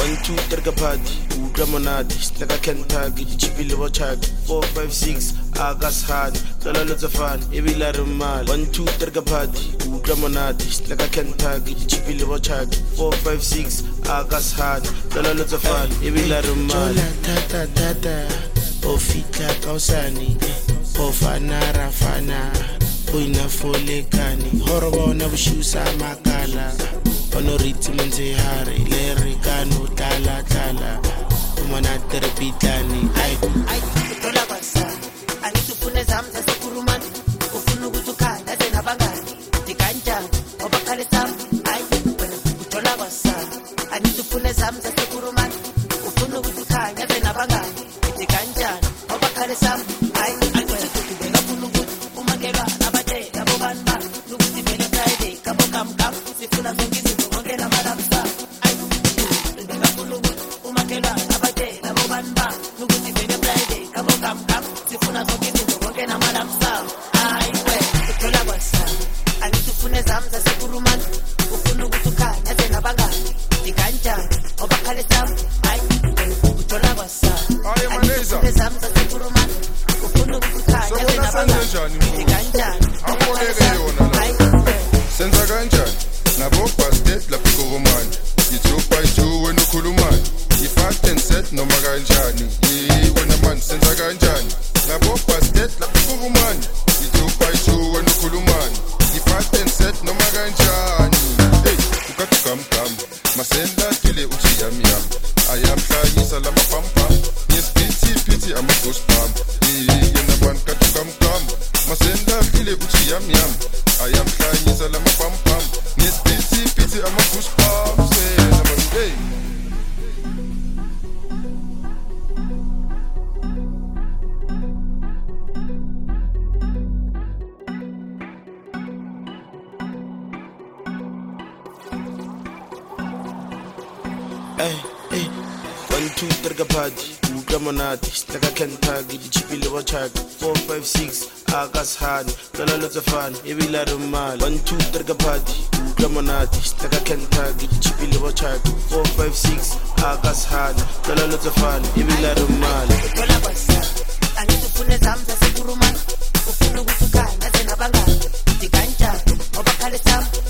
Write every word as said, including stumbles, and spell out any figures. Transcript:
One, two, three, party. Udra monati, like a Kentucky, chippy liver chag. Four, five, six, Agas hard. Tala lots of fun, every lot of mal. One, two, three, party. Udra monati, like a Kentucky, chippy liver chag. Four, five, six, Agas hard. Tala lots of fun, every lot of mal. Tata, tata, ofita kausani, ofana rafana, uina folekani, horobona bushusa makala. Honoriti Manzehari, Larry Kano, Tala Tala, Umana Terpitani. I told her, I need to put some as a Kuruman, Ufunuka, as an Abangani, the Ganja, Obakalisam. I told her, I need to put some as a Kuruman, Ufunuka, as an Abangani, the Ganja, Obakalisam. I went to the Gapunugu, Umagera, Abate, Abobamba, Lucy Bella Friday, Kabokam Kam, Sifuna Zongi. Senza ganjani, na bopa state la pico romani. You two by two when you kuluman. You fast and set no maganjani. Yeah, when a man senza ganjani, na bopa state la pico romani. You two by two when you kuluman. You fast and set no maganjani. Hey, ukatu kam kam, masenda kile uchi yam yam. I am flying salama pam pam. Yes, pity pity I'm a ghost pam. Yeah, when a man katu kam kam, masenda kile uchi yam yam. I am flying salama pam pam. Yes, pity pity I'm a ghost pam. Say, I'm a hey. Hey, hey, one, two, three, party. Udra monati, like a Kentucky, the chippy liver chag. Four, five, six, Agas hard. Tala lots of fun, every lot of mal. One, two, three, party. Udra monati, like a Kentucky, the chippy liver chag. Four, five, six, Agas hard. Tala lots of fun, every lot of mal. I need to put some as a Kuruman, Ufunu Gutuka, as an Abanga, the Ganja, Obakalisam.